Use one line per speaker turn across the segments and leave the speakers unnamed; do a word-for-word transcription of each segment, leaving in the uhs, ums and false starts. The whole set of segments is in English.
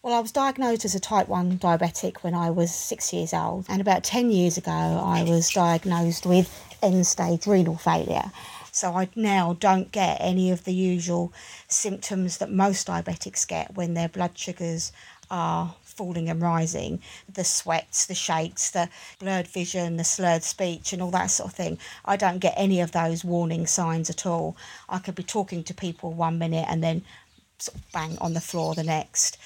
Well, I was diagnosed as a type one diabetic when I was six years old, and about ten years ago I was diagnosed with end-stage renal failure. So I now don't get any of the usual symptoms that most diabetics get when their blood sugars are falling and rising. The sweats, the shakes, the blurred vision, the slurred speech and all that sort of thing. I don't get any of those warning signs at all. I could be talking to people one minute and then sort of bang on the floor the next.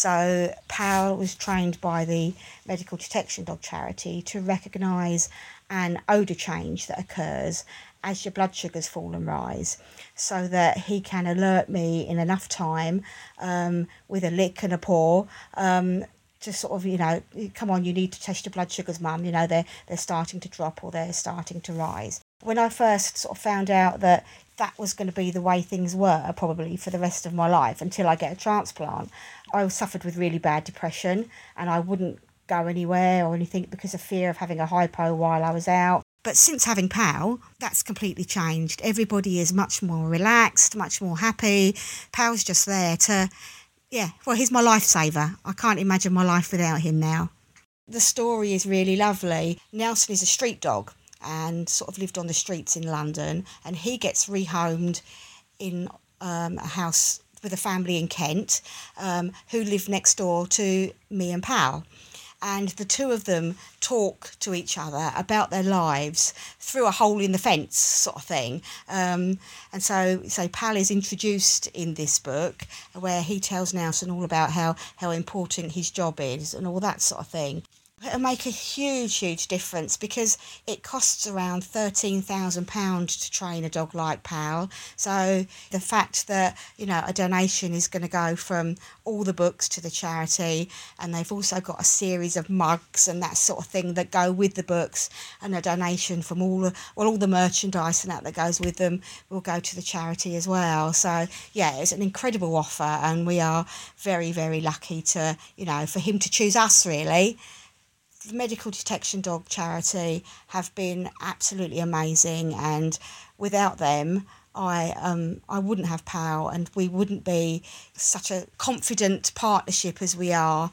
So Pal was trained by the Medical Detection Dog Charity to recognise an odour change that occurs as your blood sugars fall and rise, so that he can alert me in enough time um, with a lick and a paw um, to sort of, you know, come on, you need to test your blood sugars, mum, you know, they're, they're starting to drop or they're starting to rise. When I first sort of found out that that was going to be the way things were probably for the rest of my life until I get a transplant, I suffered with really bad depression and I wouldn't go anywhere or anything because of fear of having a hypo while I was out. But since having Pal, that's completely changed. Everybody is much more relaxed, much more happy. Pal's just there to, yeah, well, he's my lifesaver. I can't imagine my life without him now. The story is really lovely. Nelson is a street dog and sort of lived on the streets in London, and he gets rehomed in um, a house with a family in Kent um, who live next door to me and Pal. And the two of them talk to each other about their lives through a hole in the fence sort of thing. Um, and so, so Pal is introduced in this book where he tells Nelson all about how, how important his job is and all that sort of thing. It'll make a huge, huge difference because it costs around thirteen thousand pounds to train a dog like Pal. So the fact that, you know, a donation is going to go from all the books to the charity, and they've also got a series of mugs and that sort of thing that go with the books, and a donation from all the, well, all the merchandise and that that goes with them will go to the charity as well. So, yeah, it's an incredible offer, and we are very, very lucky to, you know, for him to choose us, really. The Medical Detection Dog Charity have been absolutely amazing, and without them I um I wouldn't have Pal, and we wouldn't be such a confident partnership as we are